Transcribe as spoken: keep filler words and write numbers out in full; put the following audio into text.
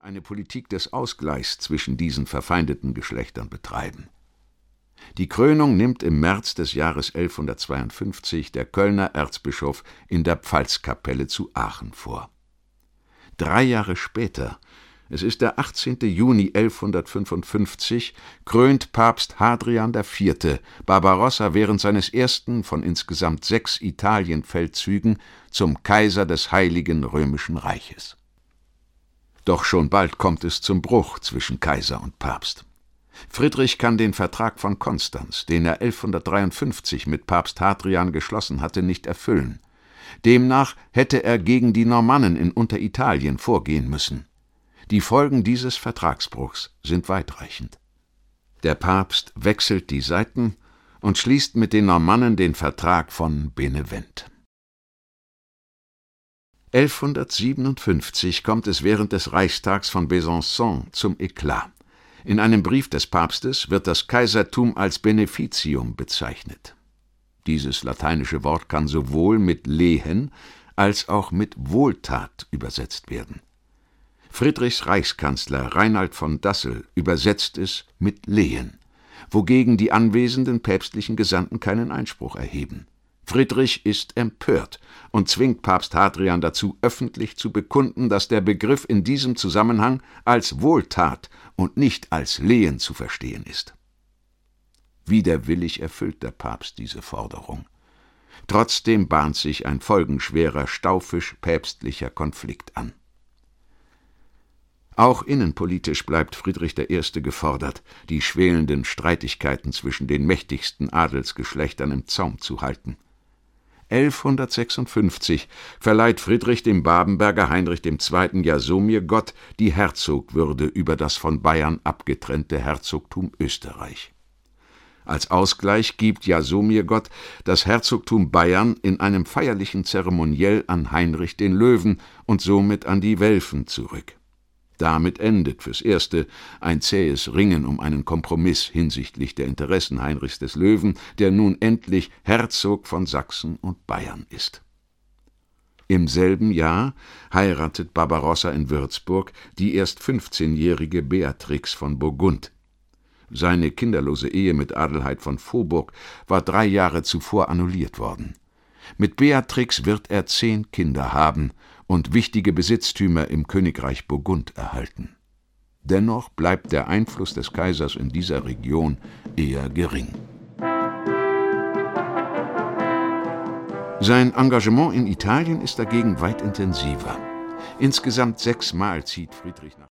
eine Politik des Ausgleichs zwischen diesen verfeindeten Geschlechtern betreiben. Die Krönung nimmt im März des Jahres elfhundertzweiundfünfzig der Kölner Erzbischof in der Pfalzkapelle zu Aachen vor. Drei Jahre später, es ist der achtzehnte Juni elfhundertfünfundfünfzig, krönt Papst Hadrian der Vierte Barbarossa während seines ersten von insgesamt sechs Italienfeldzügen zum Kaiser des Heiligen Römischen Reiches. Doch schon bald kommt es zum Bruch zwischen Kaiser und Papst. Friedrich kann den Vertrag von Konstanz, den er elfhundertdreiundfünfzig mit Papst Hadrian geschlossen hatte, nicht erfüllen. Demnach hätte er gegen die Normannen in Unteritalien vorgehen müssen. Die Folgen dieses Vertragsbruchs sind weitreichend. Der Papst wechselt die Seiten und schließt mit den Normannen den Vertrag von Benevent. elfhundertsiebenundfünfzig kommt es während des Reichstags von Besançon zum Eklat. In einem Brief des Papstes wird das Kaisertum als Beneficium bezeichnet. Dieses lateinische Wort kann sowohl mit Lehen als auch mit Wohltat übersetzt werden. Friedrichs Reichskanzler Reinald von Dassel übersetzt es mit Lehen, wogegen die anwesenden päpstlichen Gesandten keinen Einspruch erheben. Friedrich ist empört und zwingt Papst Hadrian dazu, öffentlich zu bekunden, dass der Begriff in diesem Zusammenhang als Wohltat und nicht als Lehen zu verstehen ist. Widerwillig erfüllt der Papst diese Forderung. Trotzdem bahnt sich ein folgenschwerer staufisch-päpstlicher Konflikt an. Auch innenpolitisch bleibt Friedrich der Erste gefordert, die schwelenden Streitigkeiten zwischen den mächtigsten Adelsgeschlechtern im Zaum zu halten. elfhundertsechsundfünfzig verleiht Friedrich dem Babenberger Heinrich der Zweite Jasomirgott die Herzogwürde über das von Bayern abgetrennte Herzogtum Österreich. Als Ausgleich gibt Jasomirgott das Herzogtum Bayern in einem feierlichen Zeremoniell an Heinrich den Löwen und somit an die Welfen zurück. Damit endet fürs Erste ein zähes Ringen um einen Kompromiss hinsichtlich der Interessen Heinrichs des Löwen, der nun endlich Herzog von Sachsen und Bayern ist. Im selben Jahr heiratet Barbarossa in Würzburg die erst fünfzehnjährige Beatrix von Burgund. Seine kinderlose Ehe mit Adelheid von Vorburg war drei Jahre zuvor annulliert worden. Mit Beatrix wird er zehn Kinder haben und wichtige Besitztümer im Königreich Burgund erhalten. Dennoch bleibt der Einfluss des Kaisers in dieser Region eher gering. Sein Engagement in Italien ist dagegen weit intensiver. Insgesamt sechsmal zieht Friedrich nach